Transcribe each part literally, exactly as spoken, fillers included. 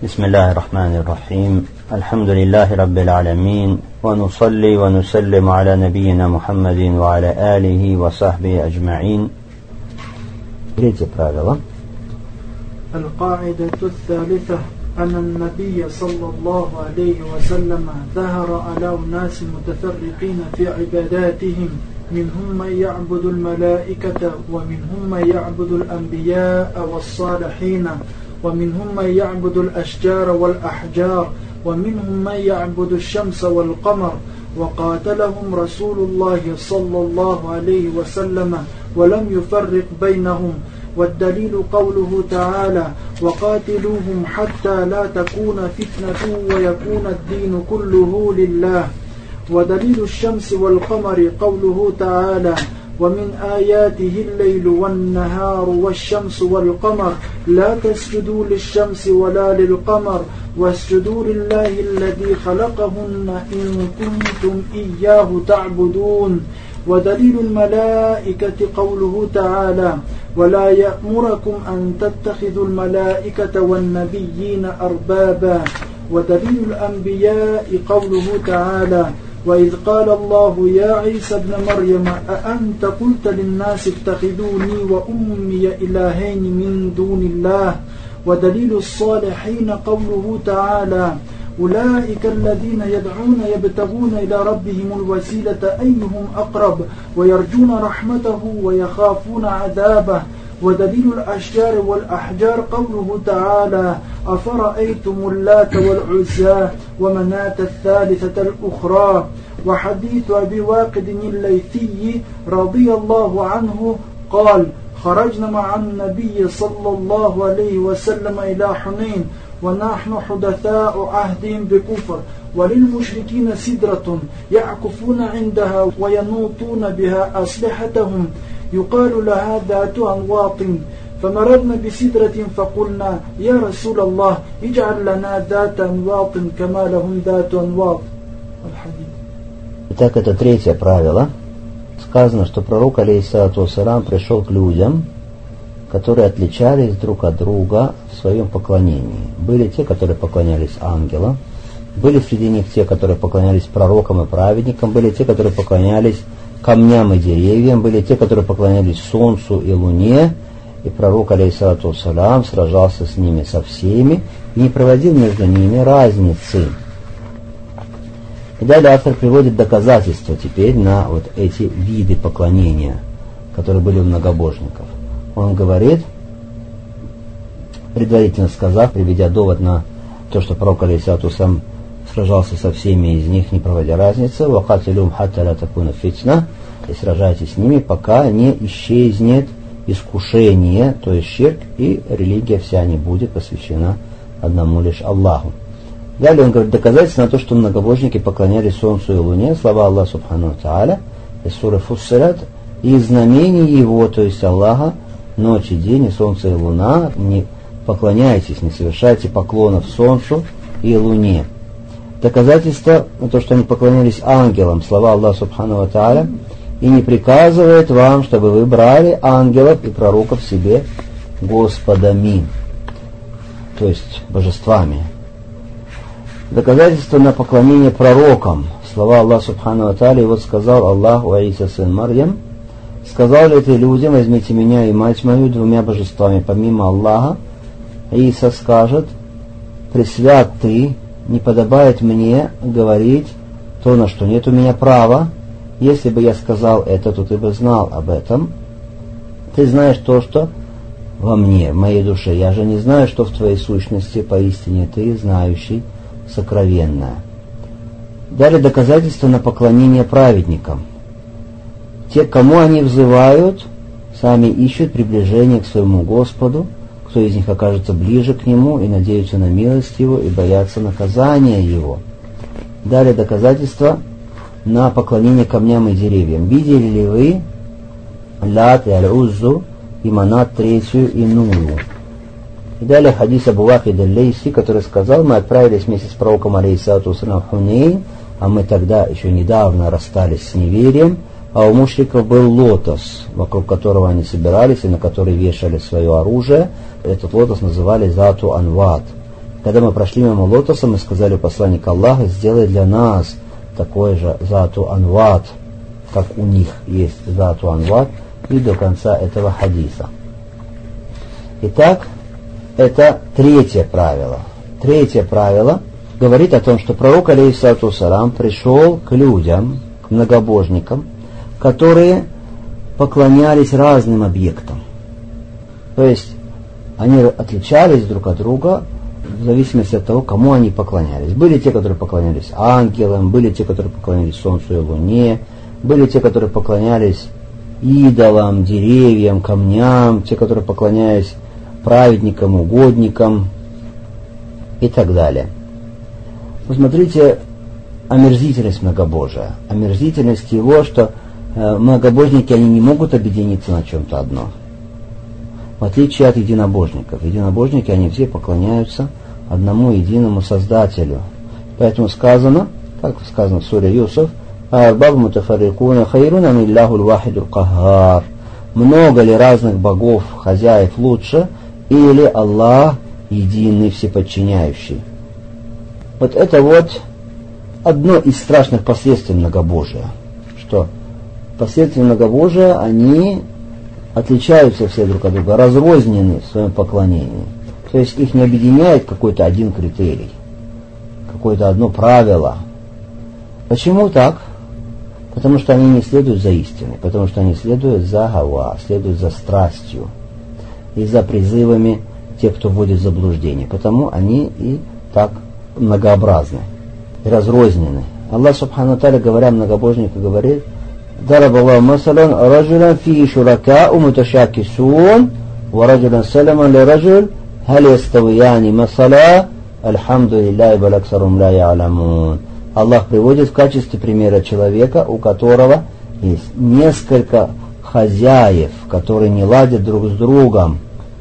بسم الله الرحمن الرحيم الحمد لله رب العالمين ونصلي ونسلم على نبينا محمد وعلى آله وصحبه أجمعين. Третье правило. القاعدة الثالثة أن النبي صلى الله عليه وسلم ظهر على أناس متفرقين في عباداتهم منهم من يعبد الملائكة ومنهم من يعبد الأنبياء والصالحين ومنهم من يعبد الأشجار والأحجار ومنهم من يعبد الشمس والقمر وقاتلهم رسول الله صلى الله عليه وسلم ولم يفرق بينهم. والدليل قوله تعالى وقاتلوهم حتى لا تكون فتنة ويكون الدين كله لله. ودليل الشمس والقمر قوله تعالى ومن آياته الليل والنهار والشمس والقمر لا تسجدوا للشمس ولا للقمر واسجدوا لله الذي خلقهن إن كنتم إياه تعبدون. ودليل الملائكة قوله تعالى ولا يأمركم أن تتخذوا الملائكة والنبيين أربابا. ودليل الأنبياء قوله تعالى وإذ قال الله يا عيسى ابن مريم أأنت قلت للناس اتخذوني وأمي إلهين من دون الله. ودليل الصالحين قوله تعالى أولئك الذين يدعون يبتغون إلى ربهم الوسيلة أيهم أقرب ويرجون رحمته ويخافون عذابه. ودليل الأشجار والأحجار قوله تعالى أفرأيتم اللات والعزى ومناة الثالثة الأخرى. وحديث أبي واقد الليثي رضي الله عنه قال خرجنا مع النبي صلى الله عليه وسلم إلى حنين ونحن حدثاء عهد بكفر وللمشركين سدرة يعكفون عندها وينوطون بها أسلحتهم يقال لها ذات أنواط. فمررنا بسدرة فقلنا يا رسول الله اجعل لنا ذات أنواط كما لهم ذات أنواط. Итак, это третье правило. Сказано, что пророк, алейхиссалату вассалям, пришел к людям, которые отличались друг от друга в своем поклонении. Были те, которые поклонялись ангелам, были среди них те, которые поклонялись пророкам и праведникам, были те, которые поклонялись камням и деревьям, были те, которые поклонялись солнцу и луне, и пророк, алейхиссалату вассалям, сражался с ними со всеми и не проводил между ними разницы. И далее автор приводит доказательства теперь на вот эти виды поклонения, которые были у многобожников. Он говорит, предварительно сказав, приведя довод на то, что пророк, алейхиссалату вассалям, сражался со всеми из них, не проводя разницы, «Вакатилюм хатта ля такуна фитна», и сражайтесь с ними, пока не исчезнет искушение, то есть ширк, и религия вся не будет посвящена одному лишь Аллаху. Далее он говорит доказательство на то, что многобожники поклонялись солнцу и луне, слова Аллаха субхану ва тааля из суры Фуссилат, и знамений его, то есть Аллаха, ночь и день, и солнце и луна, не поклоняйтесь, не совершайте поклонов солнцу и луне. Доказательство на то, что они поклонялись ангелам, слова Аллаха субхану ва тааля, и не приказывает вам, чтобы вы брали ангелов и пророков себе господами, то есть божествами. Доказательство на поклонение пророкам, слова Аллаха субхану ва тааля, и вот сказал Аллах у Иса сын Марьям, сказал ли ты людям, возьмите меня и мать мою двумя божествами помимо Аллаха. Иса скажет, пресвят ты, не подобает мне говорить то, на что нет у меня права. Если бы я сказал это, то ты бы знал об этом. Ты знаешь то, что во мне, в моей душе. Я же не знаю, что в твоей сущности, поистине ты, знающий сокровенное. Далее доказательство на поклонение праведникам. Те, к кому они взывают, сами ищут приближение к своему Господу, кто из них окажется ближе к Нему и надеются на милость Его и боятся наказания Его. Далее доказательство на поклонение камням и деревьям. Видели ли вы Лат и Аль-Уззу и Манат третью иную? И далее хадис Абу Вакид аль-Лейси, который сказал, мы отправились вместе с пророком, алейхиссалату вассалям, в Хунейн, а мы тогда еще недавно расстались с неверием, а у мушриков был лотос, вокруг которого они собирались и на который вешали свое оружие. Этот лотос называли Зату Анват. Когда мы прошли мимо лотоса, мы сказали посланнику Аллаха: сделай для нас такой же Зату Анват, как у них есть Зату Анват, и до конца этого хадиса. Итак, это третье правило. Третье правило говорит о том, что пророк алейхиссалату вассалям пришел к людям, к многобожникам, которые поклонялись разным объектам. То есть они отличались друг от друга в зависимости от того, кому они поклонялись. Были те, которые поклонялись ангелам, были те, которые поклонялись солнцу и луне, были те, которые поклонялись идолам, деревьям, камням, те, которые поклонялись праведникам, угодникам и так далее. Посмотрите омерзительность многобожия. Омерзительность его, что э, многобожники, они не могут объединиться на чем-то одном. В отличие от единобожников. Единобожники, они все поклоняются одному единому Создателю. Поэтому сказано, как сказано в суре Юсуф: «Арбаб мутафаррикуна хайрун ам иллахул вахидул каххар». Много ли разных богов, хозяев лучше, или Аллах единый, всеподчиняющий? Вот это вот одно из страшных последствий многобожия, что последствия многобожия, они отличаются все друг от друга, разрознены в своем поклонении. То есть их не объединяет какой-то один критерий, какое-то одно правило. Почему так? Потому что они не следуют за истиной, потому что они следуют за гава, следуют за страстью и за призывами тех, кто вводит в заблуждение. Потому они и так многообразны и разрознены. Аллах субхану тааля, говоря многобожнику, говорит: «Дараб Аллаху масалан раджулан фи шурака'у муташакисун ва раджулан саламан ли раджуль хал яставияни масала альхамдулиллахи баль аксарум ла я'ламун». Аллах приводит в качестве примера человека, у которого есть несколько хозяев, которые не ладят друг с другом.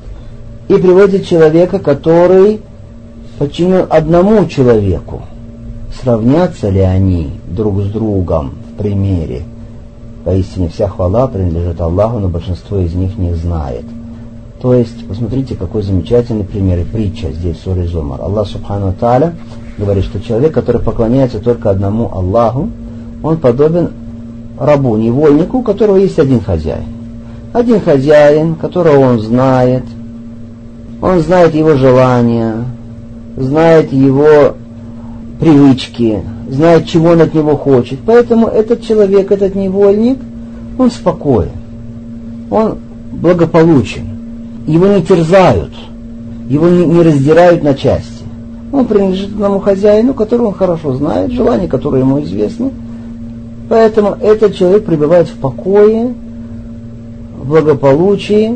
И приводит человека, который подчинен одному человеку. Сравнятся ли они друг с другом в примере? Поистине вся хвала принадлежит Аллаху, но большинство из них не знает. То есть, посмотрите, какой замечательный пример и притча здесь в суре Зумар. Аллах субхану тааля говорит, что человек, который поклоняется только одному Аллаху, он подобен рабу, невольнику, у которого есть один хозяин. Один хозяин, которого он знает. Он знает его желания, знает его привычки, знает, чего он от него хочет. Поэтому этот человек, этот невольник, он спокоен, он благополучен. Его не терзают, его не, не раздирают на части. Он принадлежит одному хозяину, которого он хорошо знает, желания, которые ему известны. Поэтому этот человек пребывает в покое, в благополучии,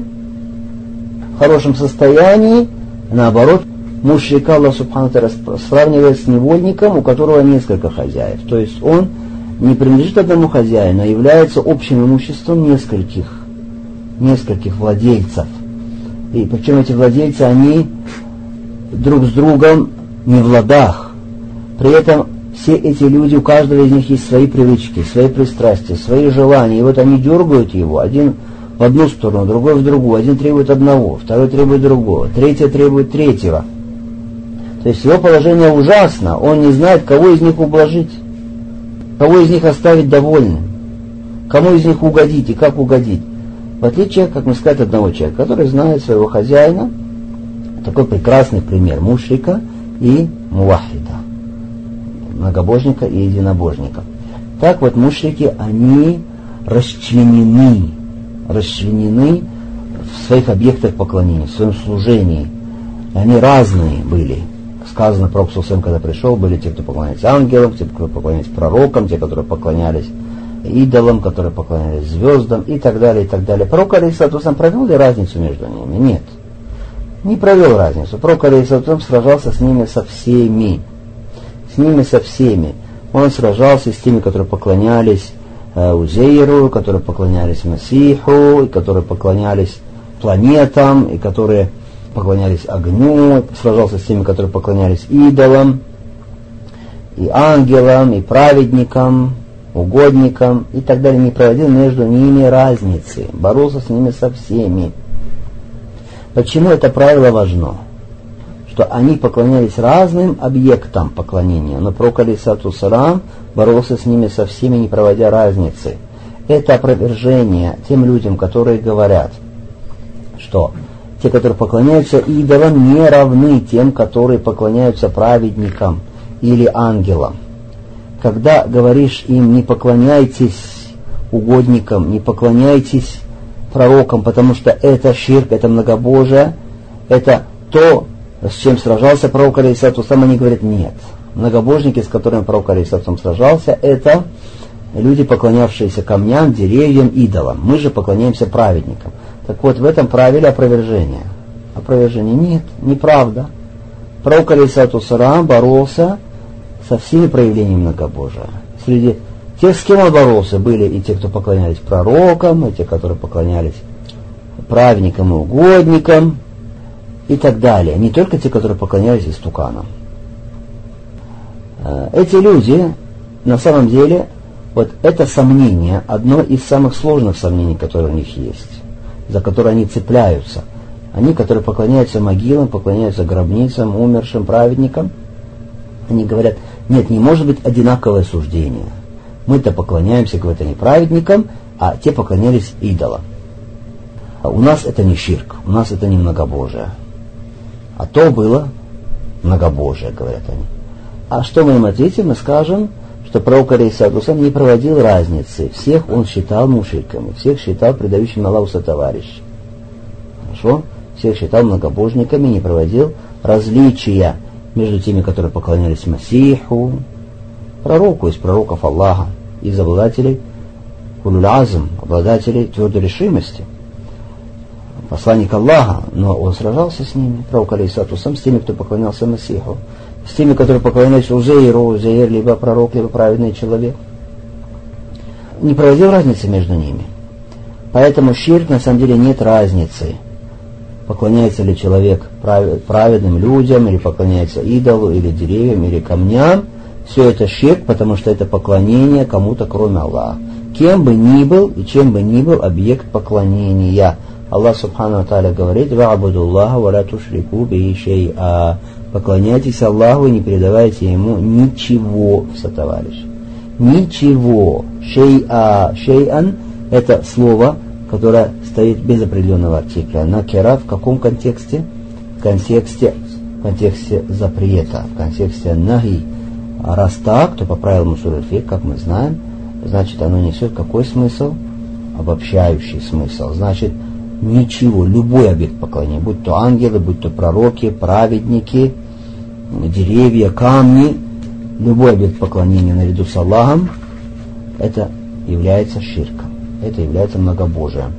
в хорошем состоянии. Наоборот, мушрика Аллах субхану тааля сравнивает с невольником, у которого несколько хозяев. То есть он не принадлежит одному хозяину, а является общим имуществом нескольких, нескольких владельцев. И причем эти владельцы, они друг с другом не в ладах. При этом все эти люди, у каждого из них есть свои привычки, свои пристрастия, свои желания. И вот они дергают его, один в одну сторону, другой в другую. Один требует одного, второй требует другого, третий требует третьего. То есть его положение ужасно. Он не знает, кого из них ублажить, кого из них оставить довольным, кому из них угодить и как угодить. В отличие, как мы сказали, от одного человека, который знает своего хозяина. Такой прекрасный пример мушрика и мувахида, многобожника и единобожника. Так вот, мушрики, они расчленены, расчленены в своих объектах поклонения, в своем служении. Они разные были. Сказано, пророк саллаллаху алейхи ва саллям, когда пришел, были те, кто поклонялись ангелам, те, кто поклонялись пророкам, те, которые поклонялись идолам, которые поклонялись звездам и так далее, и так далее. Пророк алейхиссалату ва саллям провел ли разницу между ними? Нет. Не провел разницу. Пророк алейхиссалату ва саллям сражался с ними со всеми. С ними со всеми. Он сражался с теми, которые поклонялись э, Узейру, которые поклонялись Масиху, и которые поклонялись планетам, и которые поклонялись огню, сражался с теми, которые поклонялись идолам, и ангелам, и праведникам, угодникам, и так далее. Не проводил между ними разницы. Боролся с ними со всеми. Почему это правило важно? что они поклонялись разным объектам поклонения, но пророк алейхиссалату вассалам боролся с ними со всеми, не проводя разницы. Это опровержение тем людям, которые говорят, что те, которые поклоняются идолам, не равны тем, которые поклоняются праведникам или ангелам. Когда говоришь им: не поклоняйтесь угодникам, не поклоняйтесь пророкам, потому что это ширк, это многобожие, это то, с чем сражался пророк алейхиссалату вассалам, они говорят: нет. Многобожники, с которыми пророк алейхиссалату вассалам сражался, это люди, поклонявшиеся камням, деревьям, идолам. Мы же поклоняемся праведникам. Так вот, в этом правиле опровержение. Опровержение нет, неправда. Пророк алейхиссалату вассалам боролся со всеми проявлениями многобожия. Среди тех, с кем он боролся, были и те, кто поклонялись пророкам, и те, которые поклонялись праведникам и угодникам, и так далее. Не только те, которые поклонялись истуканам. Эти люди, на самом деле, вот это сомнение, одно из самых сложных сомнений, которые у них есть, за которые они цепляются. Они, которые поклоняются могилам, поклоняются гробницам, умершим праведникам, они говорят: нет, не может быть одинаковое суждение. Мы-то поклоняемся, говорят они, праведникам, а те поклонялись идолам. А у нас это не ширк, у нас это не многобожие. А то было многобожие, говорят они. А что мы им ответим? Мы скажем, что пророк алейхиссалату вассалам не проводил разницы. Всех он считал мушриками, всех считал предающими Аллаху сотоварищей. Хорошо? Всех считал многобожниками, не проводил различия между теми, которые поклонялись Масиху, пророку из пророков Аллаха, из обладателей улюль азм, обладателей твердой решимости, посланник Аллаха, но он сражался с ними, пророк алейхиссалату вассалам, с теми, кто поклонялся Масиху, с теми, которые поклонялись Узейру, Узейр либо пророк, либо праведный человек. Не проводил разницы между ними. Поэтому ширк, на самом деле, нет разницы. Поклоняется ли человек праведным людям, или поклоняется идолу, или деревьям, или камням. Все это ширк, потому что это поклонение кому-то, кроме Аллаха. Кем бы ни был и чем бы ни был объект поклонения. Аллах субхану ва тааля говорит: «Ва'буду Аллаха ва ла тушрику бихи шей'a». Поклоняйтесь Аллаху и не передавайте Ему ничего в сотоварищ. Ничего. Шей'a. Шей'ан — это слово, которое стоит без определенного артикля. Накира в каком контексте? В контексте, в контексте запрета, в контексте нахи. А раз так, то по правилам усуль аль-фикх, как мы знаем, значит, оно несет какой смысл? Обобщающий смысл. Значит, ничего, любой объект поклонения, будь то ангелы, будь то пророки, праведники, деревья, камни, любой объект поклонения наряду с Аллахом, это является ширком, это является многобожием.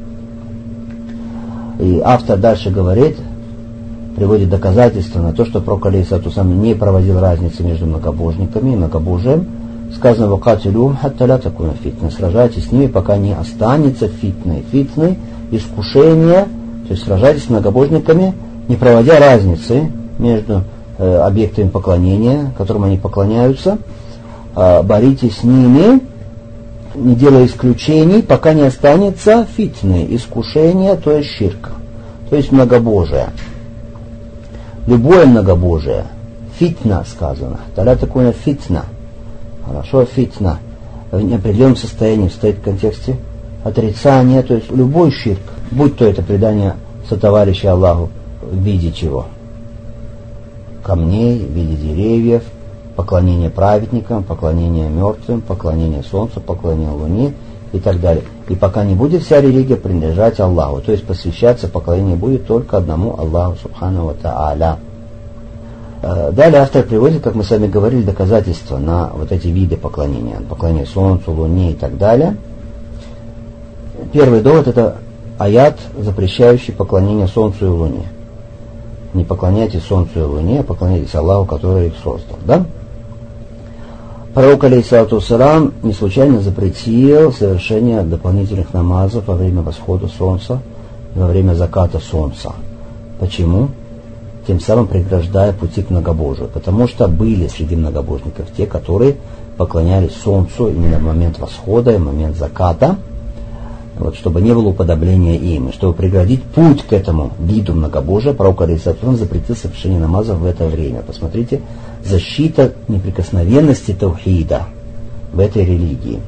И автор дальше говорит, приводит доказательства на то, что пророк алейхиссалату вассалам не проводил разницы между многобожниками и многобожием. Сказано: «Вакатилюхум хатта ла такуна фитна». Сражайтесь с ними, пока не останется фитной. Фитной — искушение, то есть сражайтесь с многобожниками, не проводя разницы между э, объектами поклонения, которым они поклоняются. Э, боритесь с ними, не делая исключений, пока не останется фитны, искушение, то есть ширка, то есть многобожие. Любое многобожие, фитна сказано, тогда такое фитна. Хорошо, фитна в неопределенном состоянии стоит в контексте отрицания, то есть любой ширк, будь то это предание сотоварища Аллаху в виде чего? Камней, в виде деревьев, поклонение праведникам, поклонение мертвым, поклонение солнцу, поклонение луне и так далее. И пока не будет вся религия принадлежать Аллаху, то есть посвящаться поклонению будет только одному Аллаху субхану ва тааля. Далее автор приводит, как мы с вами говорили, доказательства на вот эти виды поклонения, поклонение солнцу, луне и так далее. Первый довод — это аят, запрещающий поклонение солнцу и луне. Не поклоняйтесь солнцу и луне, а поклоняйтесь Аллаху, который их создал. Да? Пророк алейхиссалату вассалам не случайно запретил совершение дополнительных намазов во время восхода солнца и во время заката солнца. Почему? Тем самым преграждая пути к многобожию. Потому что были среди многобожников те, которые поклонялись солнцу именно в момент восхода и в момент заката. вот, чтобы не было уподобления им, и чтобы преградить путь к этому виду многобожия, пророк алейхиссалям запретил совершение намазов в это время. Посмотрите, защита неприкосновенности таухида в этой религии.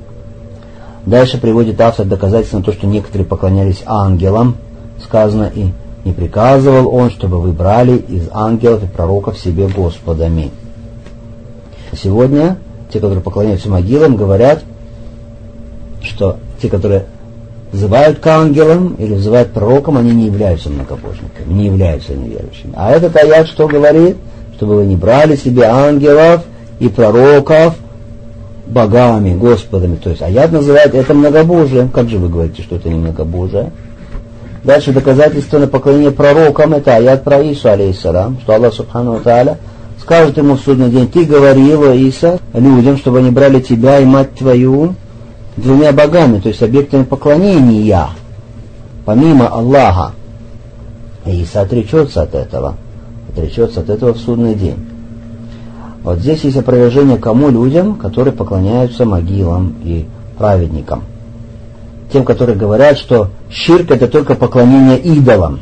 Дальше приводит автор доказательство на то, что некоторые поклонялись ангелам, сказано, и не приказывал он, чтобы вы брали из ангелов и пророков себе господами. Сегодня те, которые поклоняются могилам, говорят, что те, которые взывают к ангелам или взывают к пророкам, они не являются многобожниками, не являются неверующими. А этот аят что говорит? Чтобы вы не брали себе ангелов и пророков богами, господами. То есть аят называет это многобожием. Как же вы говорите, что это не многобожие? Дальше доказательство на поклонение пророкам, это аят про Ису, алейхиссалам, что Аллах субхану ва тааля скажет ему в судный день: ты говорил, Иса, людям, чтобы они брали тебя и мать твою двумя богами, то есть объектами поклонения, помимо Аллаха. И Иса отречется от этого, отречется от этого в судный день. Вот здесь есть опровержение кому? Людям, которые поклоняются могилам и праведникам. Тем, которые говорят, что ширк — это только поклонение идолам,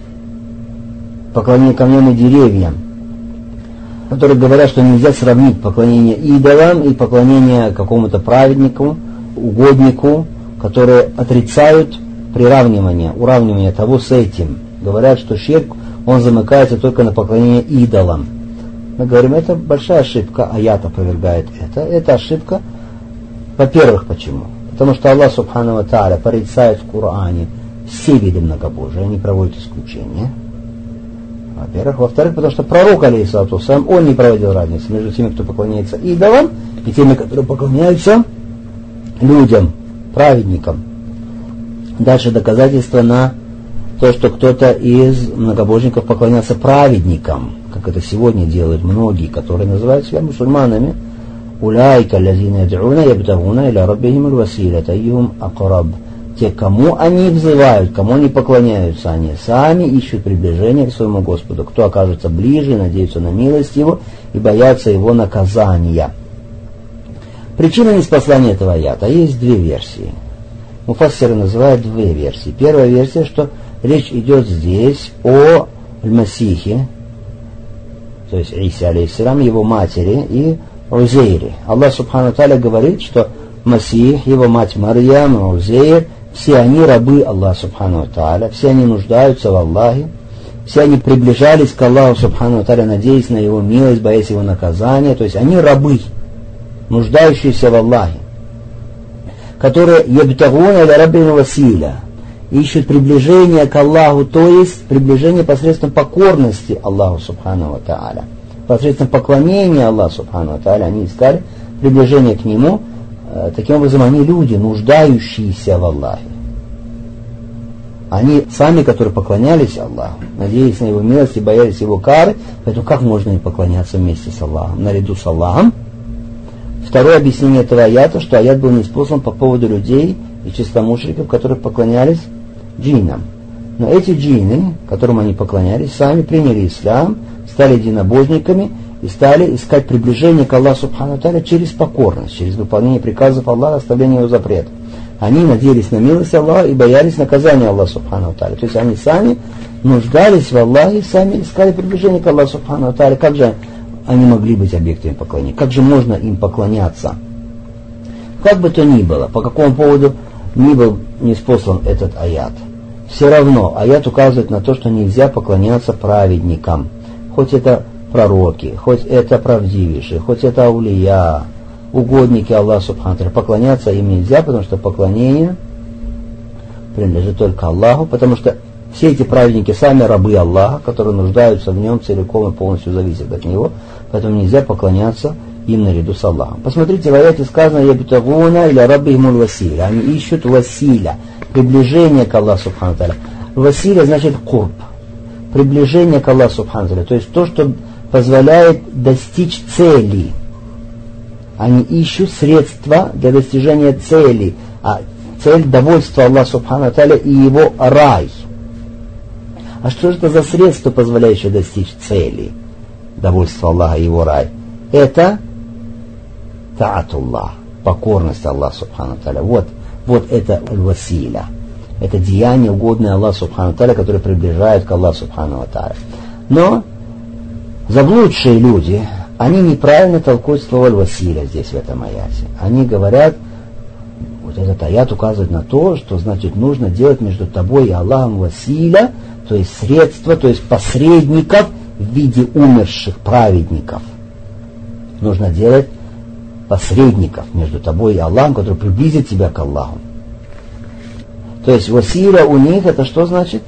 поклонение камням и деревьям, которые говорят, что нельзя сравнить поклонение идолам и поклонение какому-то праведнику, угоднику, которые отрицают приравнивание, уравнивание того с этим. Говорят, что ширк, он замыкается только на поклонение идолам. Мы говорим, это большая ошибка, аят опровергает это. Это ошибка, во-первых, почему? Потому что Аллах субхану ва тааля порицает в Коране все виды многобожия, не проводит исключения. Во-первых. Во-вторых, потому что пророк, алейхиссалату вассалям, он не проводил разницы между теми, кто поклоняется идолам, и теми, которые поклоняются людям, праведникам. Дальше доказательство на то, что кто-то из многобожников поклонялся праведникам, как это сегодня делают многие, которые называют себя мусульманами. «Уляйка лазина яд'уна ябтагуна иля раббихим аль-василята айюхум акраб». Те, кому они взывают, кому они поклоняются, они сами ищут приближение к своему Господу. Кто окажется ближе, надеются на милость Его и боятся Его наказания. Причина ниспослания этого аята. Есть две версии. Муфассиры называют две версии. Первая версия, что речь идет здесь о Аль-Масихе, то есть Исе, алейхиссалам, его матери, и Узейре. Аллах субхану ва тааля говорит, что Масих, его мать Марьям, Узейр, все они рабы Аллаха субхану ва тааля, все они нуждаются в Аллахе, все они приближались к Аллаху субхану ва тааля, надеясь на Его милость, боясь Его наказания, то есть они рабы, нуждающиеся в Аллахе, которые ябтагуна иля раббихим василя, ищут приближение к Аллаху, то есть приближение посредством покорности Аллаху субхану ва тааля, посредством поклонения Аллаху субхану ва тааля, они искали приближение к Нему. Таким образом, они люди, нуждающиеся в Аллахе. Они сами, которые поклонялись Аллаху, надеясь на Его милость и боялись Его кары, поэтому как можно им поклоняться вместе с Аллахом, наряду с Аллахом? Второе объяснение этого аята, что аят был ниспослан по поводу людей и чистомушриков, которые поклонялись джиннам. Но эти джинны, которым они поклонялись, сами приняли ислам, стали единобожниками и стали искать приближение к Аллаху субхану ва тааля через покорность, через выполнение приказов Аллаха, оставление Его запретов. Они надеялись на милость Аллаха и боялись наказания Аллаха субхану ва тааля. То есть они сами нуждались в Аллахе, сами искали приближение к Аллаху субхану ва тааля. Как же они могли быть объектами поклонения? Как же можно им поклоняться? Как бы то ни было, по какому поводу ни был ниспослан этот аят, все равно аят указывает на то, что нельзя поклоняться праведникам. Хоть это пророки, хоть это правдивейшие, хоть это аулия, угодники Аллаха субхану ва тааля, поклоняться им нельзя, потому что поклонение принадлежит только Аллаху, потому что все эти праведники сами рабы Аллаха, которые нуждаются в Нем целиком и полностью зависят от Него, поэтому нельзя поклоняться им наряду с Аллахом. Посмотрите, в аяте сказано «Ябтагуна иля раббихим аль-василя». Они ищут василя, приближение к Аллаху субхану ва тааля. Василя значит курб, приближение к Аллаху субхану ва тааля, то есть то, что позволяет достичь цели. Они ищут средства для достижения цели, а цель довольства Аллаха субхану ва тааля и Его рай. А что же это за средство, позволяющее достичь цели довольства Аллаха и Его рай? Это таатуллах, покорность Аллаха субхану ва тааля. Вот Вот это аль-василя. Это деяние, угодное Аллаху Субхану Тааля, которое приближает к Аллаху Субхану Тааля. Но заблудшие люди, они неправильно толкуют слово аль-василя здесь, в этом аяте. Они говорят, вот этот аят указывает на то, что значит нужно делать между тобой и Аллахом василя, то есть средства, то есть посредников в виде умерших праведников. Нужно делать посредников между тобой и Аллахом, который приблизит тебя к Аллаху. То есть василя у них это что значит?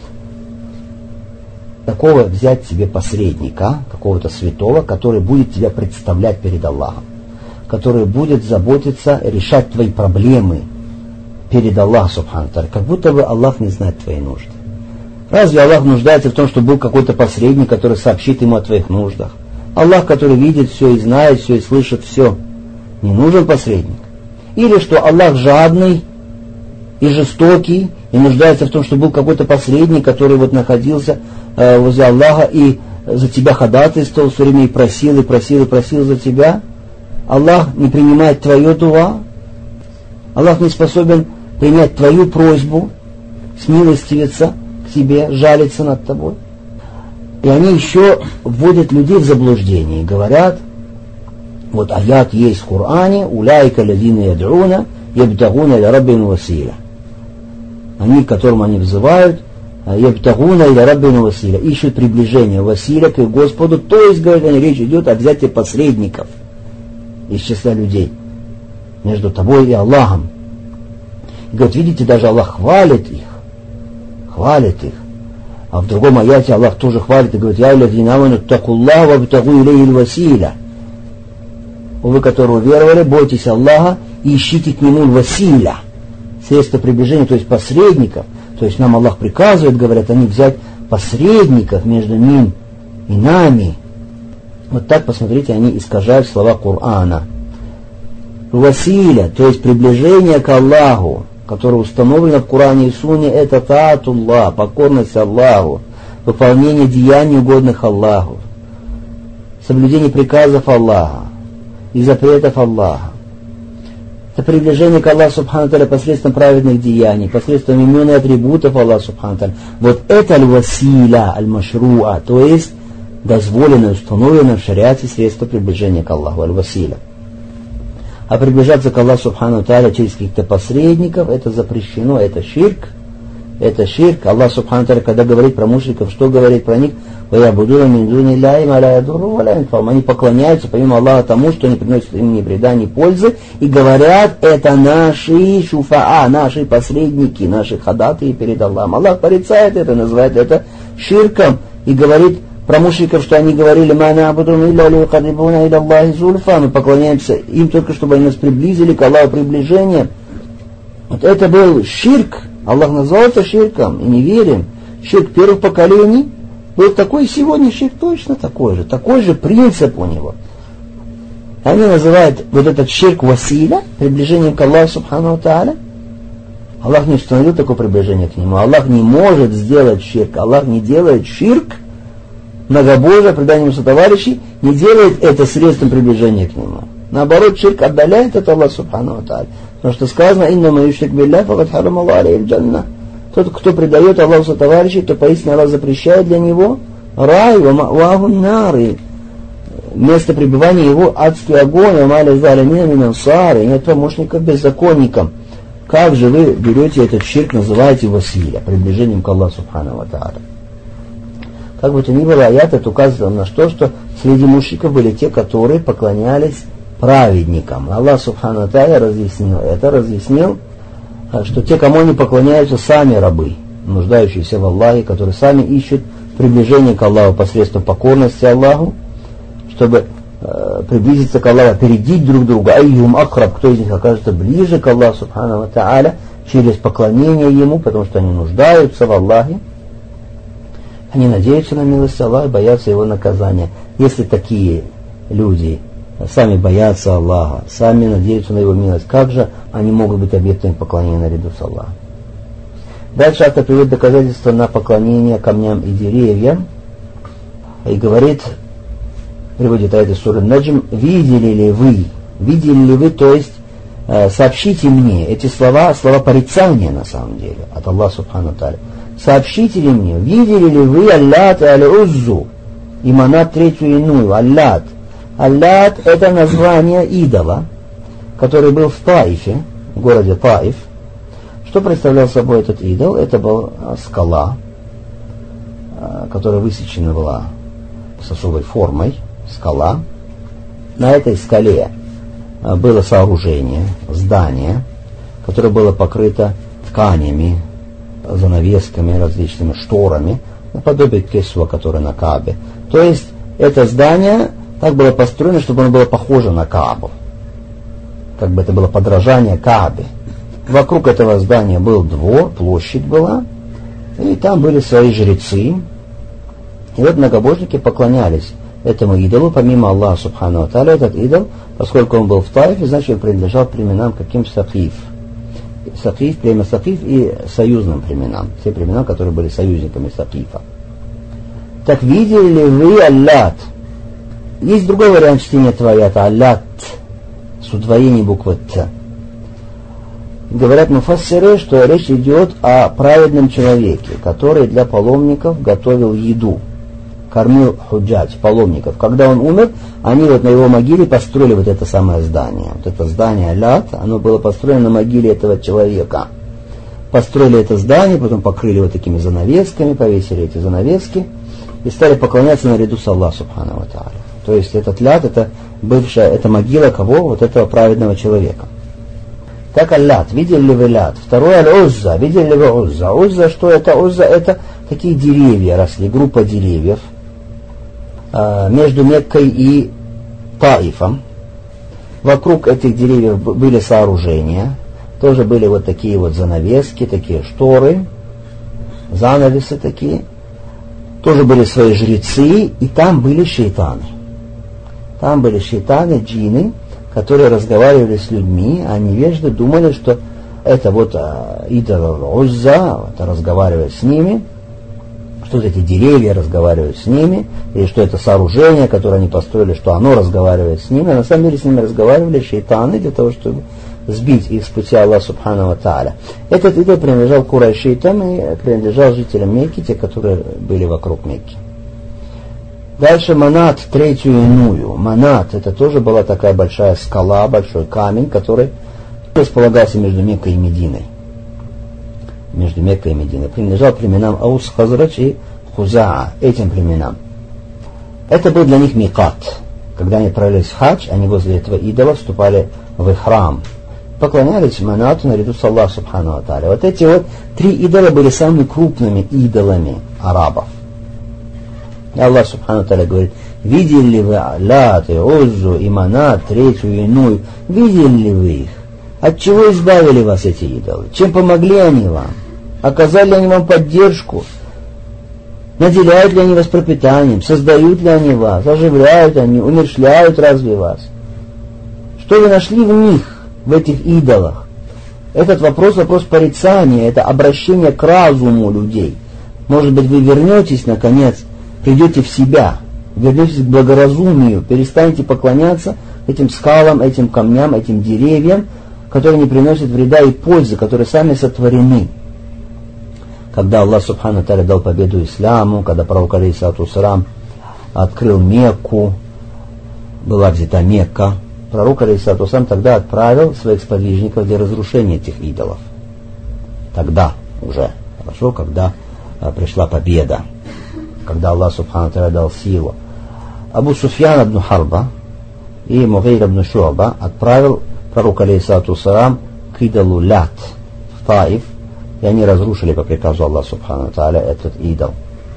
Такого взять себе посредника, какого-то святого, который будет тебя представлять перед Аллахом, который будет заботиться, решать твои проблемы перед Аллахом Субхану Тааля, как будто бы Аллах не знает твои нужды. Разве Аллах нуждается в том, чтобы был какой-то посредник, который сообщит ему о твоих нуждах? Аллах, который видит все и знает все и слышит все, не нужен посредник. Или что Аллах жадный и жестокий, и нуждается в том, чтобы был какой-то посредник, который вот находился э, возле Аллаха и за тебя ходатайствовал все время и просил, и просил, и просил за тебя. Аллах не принимает твое дуа. Аллах не способен принять твою просьбу, смилостивиться к тебе, жалиться над тобой. И они еще вводят людей в заблуждение и говорят, вот аят есть в Коране, уляйка лазина яд'уна ябтагуна иля раббихим василя. Они, к которым они взывают, ябтагуна иля раббихим василя, ищут приближение василя к их Господу, то есть, говорят они, речь идет о взятии посредников из числа людей между тобой и Аллахом. И говорят, видите, даже Аллах хвалит их, хвалит их. А в другом аяте Аллах тоже хвалит и говорит, я лазина аману такуллах вабтагу илейхи василя. Вы, которые уверовали, бойтесь Аллаха и ищите к Нему василя, средства приближения, то есть посредников. То есть нам Аллах приказывает, говорят они, взять посредников между Ним и нами. Вот так, посмотрите, они искажают слова Корана. Василя, то есть приближение к Аллаху, которое установлено в Коране и Сунне, это таатуллах, покорность Аллаху, выполнение деяний, угодных Аллаху, соблюдение приказов Аллаха и запретов Аллаха. Это приближение к Аллаху Субхану Тааля посредством праведных деяний, посредством имен и атрибутов Аллаха Субхану Тааля. Вот это аль-василя, аль-машруа, то есть дозволенное, установленное в шариате средство приближения к Аллаху, аль-василя. А приближаться к Аллаху Субхану Тааля через каких-то посредников, это запрещено, это ширк. Это ширк. Аллах Субхану Тааля, когда говорит про мушриков, что говорит про них? Они поклоняются помимо Аллаха тому, что не приносит им ни вреда, ни пользы, и говорят, это наши шуфаа, наши посредники, наши ходатаи перед Аллахом. Аллах порицает это, называет это ширком, и говорит про мушриков, что они говорили, мы поклоняемся им только, чтобы они нас приблизили к Аллаху приближением. Вот это был ширк. Аллах назвал это ширком, и не верим. Ширк первых поколений был такой, и сегодня ширк точно такой же. Такой же принцип у него. Они называют вот этот ширк василя, приближением к Аллаху Субхану Тааля. Аллах не установил такое приближение к Нему. Аллах не может сделать ширк. Аллах не делает ширк, многобожие, предание ему сотоварищей, не делает это средством приближения к Нему. Наоборот, ширк отдаляет от Аллаха Субхану Тааля. Потому что сказано, «Иннама юшрик билля, факад харам Аллаху алейхи аль-джанна». Тот, кто предает Аллаху сотоварищей, то поистине Аллах запрещает для него рай, ва ма'ваху нар, и место пребывания его адский огонь, ва ма лизалимина мин ансар, и нет помощников беззаконникам. Как же вы берете этот ширк, называете василя, приближением к Аллаху Субхану Тааля? Как бы то ни было, аят это указывает на то, что среди мушриков были те, которые поклонялись праведникам. Аллах Субхану Тааля разъяснил это, разъяснил, что те, кому они поклоняются, сами рабы, нуждающиеся в Аллахе, которые сами ищут приближение к Аллаху посредством покорности Аллаху, чтобы э, приблизиться к Аллаху, опередить друг друга. Айюм акраб, кто из них окажется ближе к Аллаху Субхану Тааля через поклонение Ему, потому что они нуждаются в Аллахе. Они надеются на милость Аллаха и боятся Его наказания. Если такие люди сами боятся Аллаха, сами надеются на Его милость, как же они могут быть объектами поклонения наряду с Аллахом? Дальше автор приводит доказательства на поклонение камням и деревьям. И говорит, приводит аят из суры Наджм, видели ли вы, видели ли вы, то есть сообщите мне, эти слова, слова порицания на самом деле, от Аллаха Субхану Тааля. Сообщите ли мне, видели ли вы Аллат и Аль-Уззу, и Манат третью иную, Аллат. Аллат — это название идола, который был в Таифе, в городе Таиф. Что представлял собой этот идол? Это была скала, которая высечена была с особой формой, скала. На этой скале было сооружение, здание, которое было покрыто тканями, занавесками, различными шторами, наподобие кесва, который на Каабе. То есть это здание так было построено, чтобы оно было похоже на Каабу. Как бы это было подражание Каабе. Вокруг этого здания был двор, площадь была, и там были свои жрецы. И вот многобожники поклонялись этому идолу, помимо Аллаха Субхану Тааля. Этот идол, поскольку он был в Таифе, значит, он принадлежал племенам каким Сакиф. Сакиф, племя Сакиф и союзным племенам. Все племена, которые были союзниками Сакифа. Так видели ли вы Аллат? Есть другой вариант чтения этого аята, Аллат, с удвоением буквы Т. Говорят муфассиры, что речь идет о праведном человеке, который для паломников готовил еду, кормил худжадж, паломников. Когда он умер, они вот на его могиле построили вот это самое здание. Вот это здание Аллат, оно было построено на могиле этого человека. Построили это здание, потом покрыли вот такими занавесками, повесили эти занавески и стали поклоняться наряду с Аллахом Субхану ва Тааля. То есть этот Лят, это бывшая, это могила кого? Вот этого праведного человека. Так Аллат, видели ли вы Лят? Второй Аль-Узза, видели ли вы Узза? Узза, что это? Узза, это такие деревья росли, группа деревьев э, между Меккой и Таифом. Вокруг этих деревьев были сооружения, тоже были вот такие вот занавески, такие шторы, занавесы такие. Тоже были свои жрецы, и там были шейтаны. Там были шейтаны, джинны, которые разговаривали с людьми, а невежды думали, что это вот а, идол Узза, это разговаривает с ними, что эти деревья разговаривают с ними, или что это сооружение, которое они построили, что оно разговаривает с ними. А на самом деле с ними разговаривали шейтаны для того, чтобы сбить их с пути Аллаха Субхану ва Тааля. Этот идол принадлежал курайшитам и принадлежал жителям Мекки, те, которые были вокруг Мекки. Дальше Манат, третью иную. Манат, это тоже была такая большая скала, большой камень, который располагался между Меккой и Мединой. Между Меккой и Мединой. Принадлежал племенам Аус, Хазрач и Хузаа, этим племенам. Это был для них микат. Когда они отправились в хадж, они возле этого идола вступали в храм. Поклонялись Манату наряду с Аллахом Субхану ва Тааля. Вот эти вот три идола были самыми крупными идолами арабов. И Аллах Субхану ва Тааля говорит: видели ли вы Лат и Уззу и Манат, третью иную? Видели ли вы их? От чего избавили вас эти идолы? Чем помогли они вам? Оказали ли они вам поддержку? Наделяют ли они вас пропитанием? Создают ли они вас? Оживляют они? Умерщвляют разве вас? Что вы нашли в них? В этих идолах. Этот вопрос, вопрос порицания, это обращение к разуму людей. Может быть, вы вернетесь, наконец, придете в себя, вернетесь к благоразумию, перестанете поклоняться этим скалам, этим камням, этим деревьям, которые не приносят вреда и пользы, которые сами сотворены. Когда Аллах Субхану Тааля дал победу исламу, когда пророк алейхиссалату вассалам открыл Мекку, была взята Мекка, пророк алейхиссалату вассалам тогда отправил своих сподвижников для разрушения этих идолов. Тогда уже, хорошо, когда а, пришла победа, когда Аллах Субхану Тааля дал силу. Абу Суфьян ибн Харба и Мугейр ибн Шу'ба отправил пророк алейхиссалату вассалам к идолу Лят в Таиф, и они разрушили по приказу Аллаха Субхану Тааля этот идол.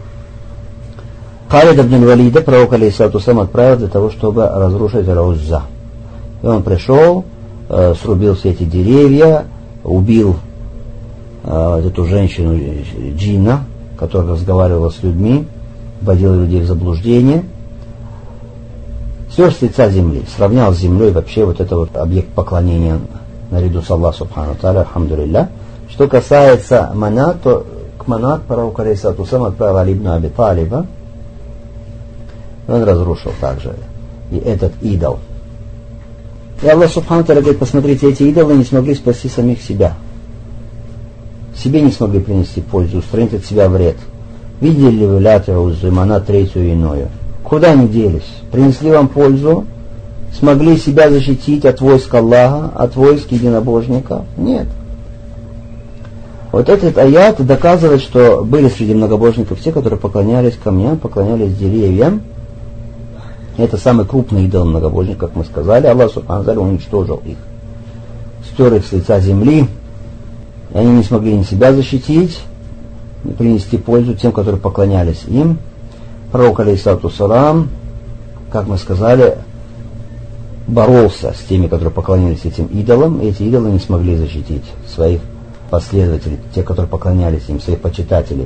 Халид ибн Валида пророк алейхиссалату вассалам отправил для того, чтобы разрушить Узза. И он пришел, э, срубил все эти деревья, убил э, эту женщину джинна, которая разговаривала с людьми, вводила людей в заблуждение. Все с лица земли, сравнял с землей вообще вот это вот объект поклонения наряду с Аллахом Субхану Тааля, алхамдулилля. Что касается Манат, то к Манат пророк алейхиссалату вассалам отправил Али ибн Аби Талиба. Он разрушил также и этот идол. И Аллах Субхану Тааля говорит, посмотрите, эти идолы не смогли спасти самих себя. Себе не смогли принести пользу, устранить от себя вред. Видели ли вы Лят и Уззу, Манат, третью и иную? Куда они делись? Принесли вам пользу? Смогли себя защитить от войск Аллаха, от войск единобожника? Нет. Вот этот аят доказывает, что были среди многобожников те, которые поклонялись камням, поклонялись деревьям. Это самый крупный идол многобожник, как мы сказали. Аллах Субхану Тааля уничтожил их. Стер их с лица земли. И они не смогли ни себя защитить, ни принести пользу тем, которые поклонялись им. Пророк, алейхиссалату вассалам, как мы сказали, боролся с теми, которые поклонялись этим идолам. И эти идолы не смогли защитить своих последователей, те, которые поклонялись им, своих почитателей.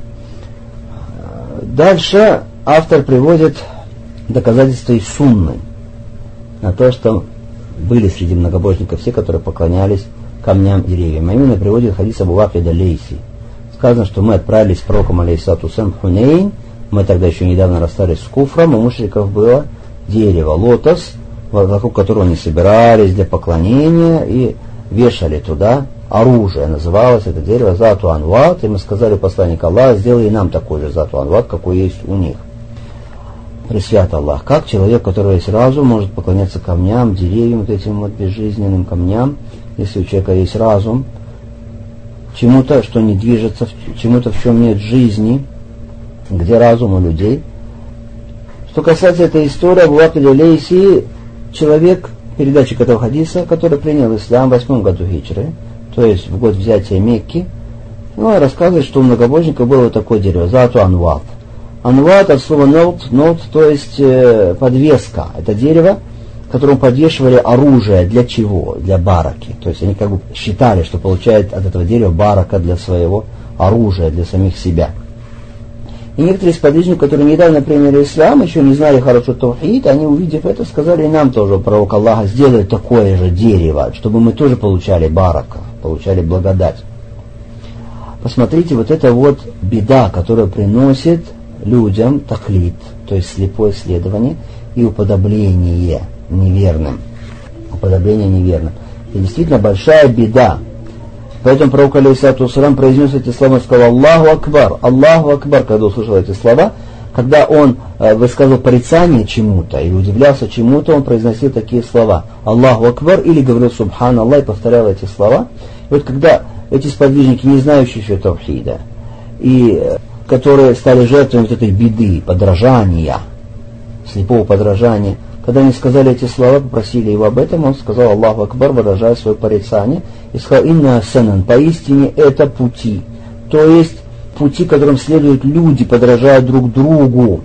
Дальше автор приводит доказательства из сунны на то, что были среди многобожников все, которые поклонялись камням и деревьям. А именно приводит хадис Абу Вакида Лейси. Сказано, что мы отправились с пророком, алейхиссалату вассалам, в Хунейн. Мы тогда еще недавно расстались с куфром. У мушриков было дерево, лотос, вокруг которого они собирались для поклонения и вешали туда оружие. Называлось это дерево Зату Анват. И мы сказали посланнику Аллаха, сделай и нам такой же Зату Анват, какой есть у них. Пресвят Аллах. Как человек, у которого есть разум, может поклоняться камням, деревьям, вот этим вот безжизненным камням, если у человека есть разум, чему-то, что не движется, чему-то, в чем нет жизни, где разум у людей. Что касается этой истории, Абу Вакид Лейси, человек, передатчик этого хадиса, который принял ислам в восьмом году хиджры, то есть в год взятия Мекки, ну, рассказывает, что у многобожника было вот такое дерево, Зату Анват. Анват от слова нот, нот, то есть э, подвеска. Это дерево, которому подвешивали оружие. Для чего? Для бараки. То есть они как бы считали, что получают от этого дерева барака для своего оружия, для самих себя. И некоторые сподвижники, которые недавно приняли ислам, еще не знали хорошо таухид, они, увидев это, сказали, и нам тоже, пророк Аллаха, сделай такое же дерево, чтобы мы тоже получали барака, получали благодать. Посмотрите, вот это вот беда, которая приносит людям таклид, то есть слепое следование и уподобление неверным. Уподобление неверным. И действительно большая беда. Поэтому пророк, алейхиссалату вассалам, произнес эти слова и сказал Аллаху Акбар, Аллаху Акбар, когда услышал эти слова. Когда он э, высказывал порицание чему-то или удивлялся чему-то, он произносил такие слова Аллаху Акбар или говорил Субхан Аллах и повторял эти слова. И вот когда эти сподвижники, не знающие еще таухида, и э, которые стали жертвами вот этой беды, подражания, слепого подражания, когда они сказали эти слова, попросили его об этом, он сказал Аллаху Акбар, выражая свое порицание, и сказал инна санан, поистине это пути, то есть пути, которым следуют люди, подражая друг другу.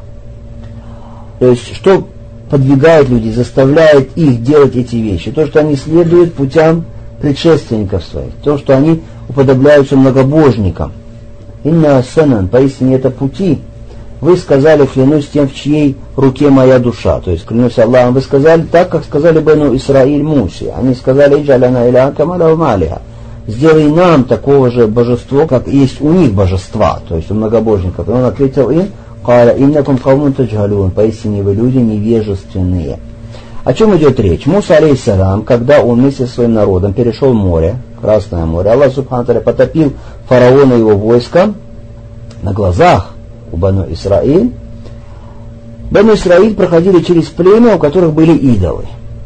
То есть что подвигает людей, заставляет их делать эти вещи? То, что они следуют путям предшественников своих, то, что они уподобляются многобожникам. Инна санан, поистине это пути. Вы сказали, клянусь тем, в чьей руке моя душа. То есть, клянусь Аллахом, вы сказали так, как сказали Бену Исраиль Мусе. Они сказали, иджаляна илян камаля малиха. Сделай нам такого же божества, как есть у них божества, то есть у многобожников. И он ответил им, каля иннакум каумун таджалун, поистине вы люди невежественные. О чем идет речь? Муса, алейхиссалам, когда он вместе со своим народом перешел море, Красное море, Аллах Субхану ва Тааля потопил фараона и его войско на глазах у Бану Исраиль. Бану Исраиль проходили через племя, у которых были идолы.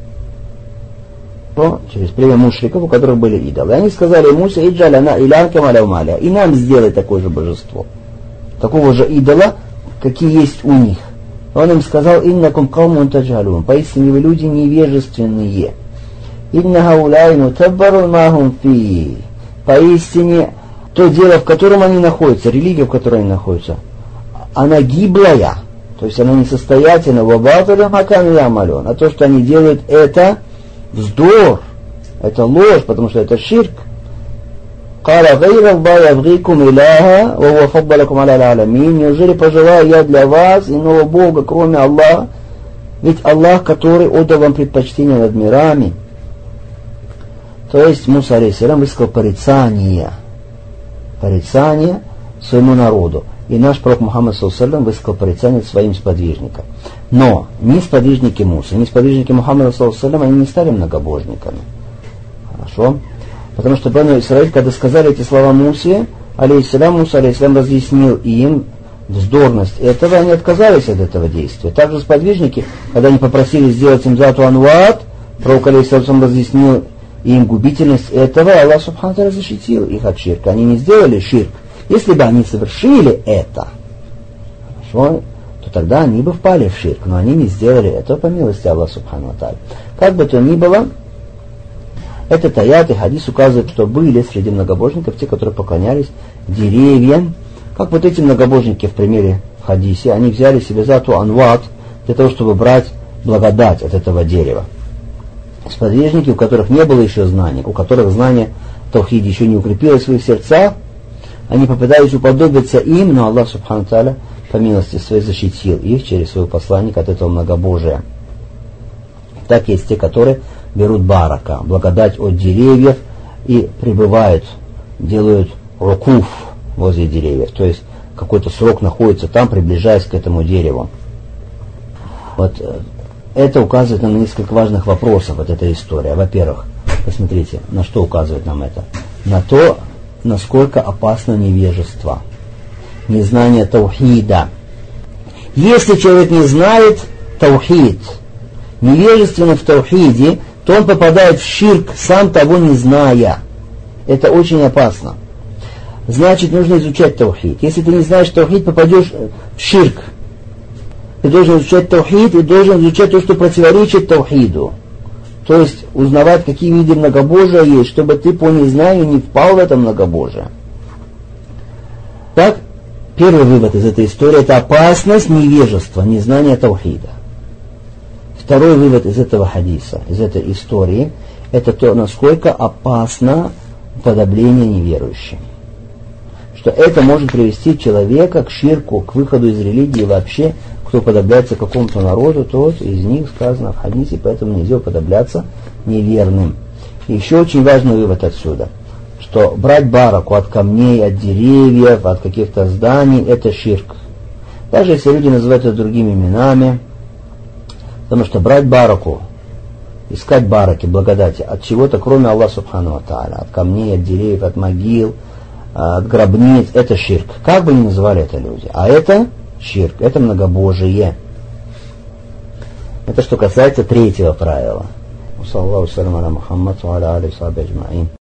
То, через племя мушриков, у которых были идолы. И они сказали Мусе, иджаляна илян камаля маля, и нам сделай такое же божество, такого же идола, какие есть у них. Он им сказал, иннакум каумун таджалун, поистине вы люди невежественные. Инна хаулайну таббару махум фи, поистине то дело, в котором они находятся, религия, в которой они находятся, она гиблая, то есть она несостоятельна, вабаталям хакам ямалюн, а то, что они делают, это вздор, это ложь, потому что это ширк. Каля гайра Аллах ябгикум иляха, ва хуа фаддалакум аля алямин. Неужели пожелаю я для вас иного Бога, кроме Аллаха? Ведь Аллах, который отдал вам предпочтение над мирами. То есть Муса алейхиссалям высказал порицание, порицание своему народу. и наш пророк Мухаммад саллаллаху алейхи ва саллям высказал порицание своим сподвижникам. Но ни сподвижники Мусы, ни сподвижники Мухаммада саллаллаху алейхи ва саллям, они не стали многобожниками. Хорошо? Потому что Бану Исраиль, когда сказали эти слова Мусе, алейхиссалям, Муса алейхиссалям разъяснил им вздорность этого, они отказались от этого действия. Также сподвижники, когда они попросили сделать им зату анват, пророк алейхиссалям разъяснил им губительность этого, и Аллах субхану ва тааля защитил их от ширка. Они не сделали ширк. Если бы они совершили это, хорошо, то тогда они бы впали в ширк, но они не сделали этого по милости Аллаха субхану ва тааля. Как бы то ни было, этот аят и хадис указывают, что были среди многобожников те, которые поклонялись деревьям. Как вот эти многобожники в примере в хадисе, они взяли себе зату анват для того, чтобы брать благодать от этого дерева. Сподвижники, у которых не было еще знаний, у которых знание таухиде еще не укрепилось в своих сердцах, они попытались уподобиться им, но Аллах субхану тааля по милости своей защитил их через своего посланника от этого многобожия. Так есть те, которые берут барака, благодать от деревьев, и пребывают, делают рукуф возле деревьев, то есть какой-то срок находится там, приближаясь к этому дереву. Вот это указывает нам на несколько важных вопросов, вот эта история. Во-первых, посмотрите, на что указывает нам это? На то, насколько опасно невежество, незнание таухида. Если человек не знает таухид, невежественный в таухиде, то он попадает в ширк, сам того не зная. Это очень опасно. Значит, нужно изучать таухид. Если ты не знаешь таухид, попадешь в ширк. Ты должен изучать таухид и должен изучать то, что противоречит таухиду. То есть узнавать, какие виды многобожия есть, чтобы ты по незнанию не впал в это многобожие. Так, первый вывод из этой истории – это опасность невежества, незнания таухида. Второй вывод из этого хадиса, из этой истории, это то, насколько опасно уподобление неверующим. Что это может привести человека к ширку, к выходу из религии вообще. Кто уподобляется какому-то народу, тот из них сказано в хадисе, поэтому нельзя уподобляться неверным. И еще очень важный вывод отсюда, что брать бараку от камней, от деревьев, от каких-то зданий – это ширк. Даже если люди называют это другими именами, потому что брать бараку, искать бараки, благодати от чего-то, кроме Аллаха субхану ва тааля, от камней, от деревьев, от могил, от гробниц, это ширк. Как бы ни называли это люди. А это ширк, это многобожие. Это что касается третьего правила.